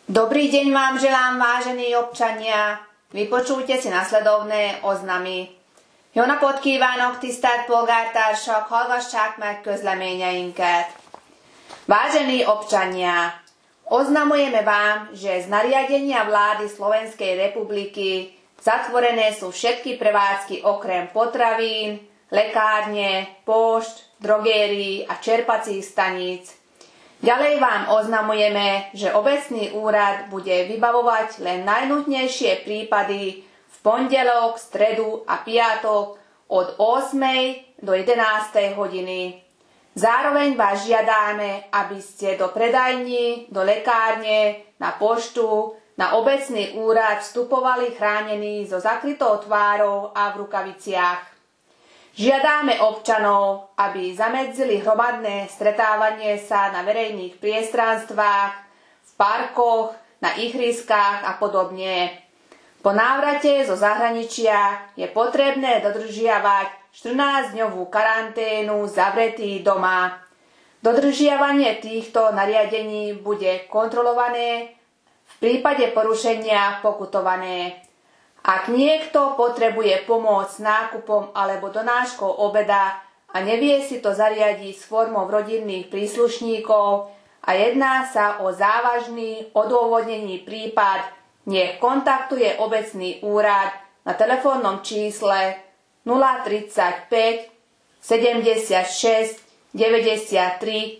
Dobrý deň vám želám, vážení občania. Vypočujte si nasledovné oznamy. Jó napot kívánok, tisztelt polgártársak, hallgassák meg közleményeinket. Vážení občania, oznamujeme vám, že z nariadenia vlády Slovenskej republiky zatvorené sú všetky prevádzky okrem potravín, lekárne, pošt, drogérií a čerpacích staníc. Ďalej vám oznamujeme, že obecný úrad bude vybavovať len najnutnejšie prípady v pondelok, stredu a piatok od 8. do 11. hodiny. Zároveň vás žiadame, aby ste do predajní, do lekárne, na poštu, na obecný úrad vstupovali chránení so zakrytou tvárou a v rukaviciach. Žiadame občanov, aby zamedzili hromadné stretávanie sa na verejných priestranstvách, v parkoch, na ihriskách a podobne. Po návrate zo zahraničia je potrebné dodržiavať 14-dňovú karanténu zavretý doma. Dodržiavanie týchto nariadení bude kontrolované, v prípade porušenia pokutované. Ak niekto potrebuje pomôcť s nákupom alebo donáškou obeda a nevie si to zariadiť s formou rodinných príslušníkov a jedná sa o závažný odôvodnený prípad, nech kontaktuje obecný úrad na telefónnom čísle 035 76 93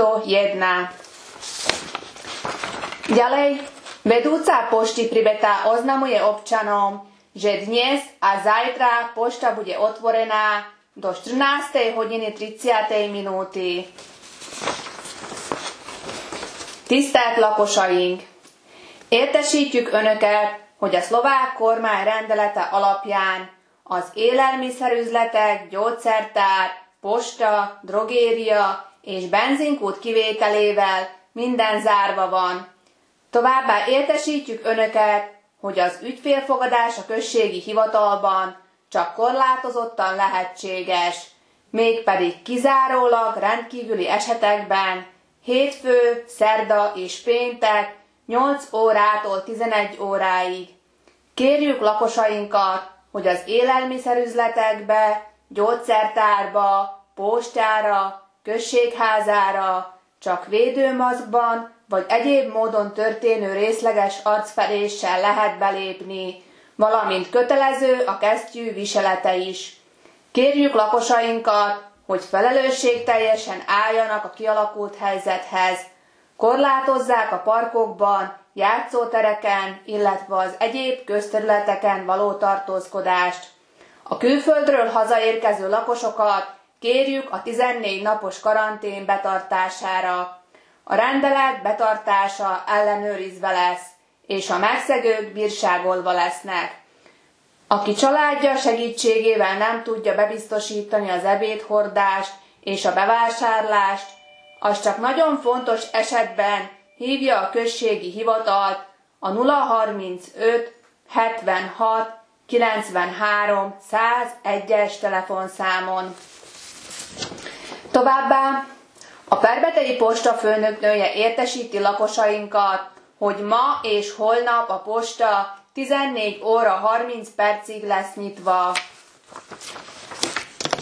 101. Ďalej, vedúca pošty Pribeta oznamuje občanom, že dnes a zajtra pošta bude otvorená do 14:30 minúty. Tisztelt lakosaink! Értesítjük Önöket, hogy a szlovák kormány rendelete alapján az élelmiszerüzletek, gyógyszertár, posta, drogéria és benzinkút kivételével minden zárva van. Továbbá értesítjük Önöket, hogy az ügyfélfogadás a községi hivatalban csak korlátozottan lehetséges, mégpedig kizárólag rendkívüli esetekben hétfő, szerda és péntek 8 órától 11 óráig. Kérjük lakosainkat, hogy az élelmiszerüzletekbe, gyógyszertárba, postára, községházára csak védőmaszkban vagy egyéb módon történő részleges arcfedéssel lehet belépni, valamint kötelező a kesztyű viselete is. Kérjük lakosainkat, hogy felelősségteljesen álljanak a kialakult helyzethez, korlátozzák a parkokban, játszótereken, illetve az egyéb közterületeken való tartózkodást. A külföldről hazaérkező lakosokat kérjük a 14 napos karantén betartására. A rendelet betartása ellenőrizve lesz, és a megszegők bírságolva lesznek. Aki családja segítségével nem tudja bebiztosítani az ebédhordást és a bevásárlást, az csak nagyon fontos esetben hívja a községi hivatalt a 035 76 93 101-es telefonszámon. Továbbá a Perbetei posta főnöknője értesíti lakosainkat, hogy ma és holnap a posta 14 óra 30 percig lesz nyitva.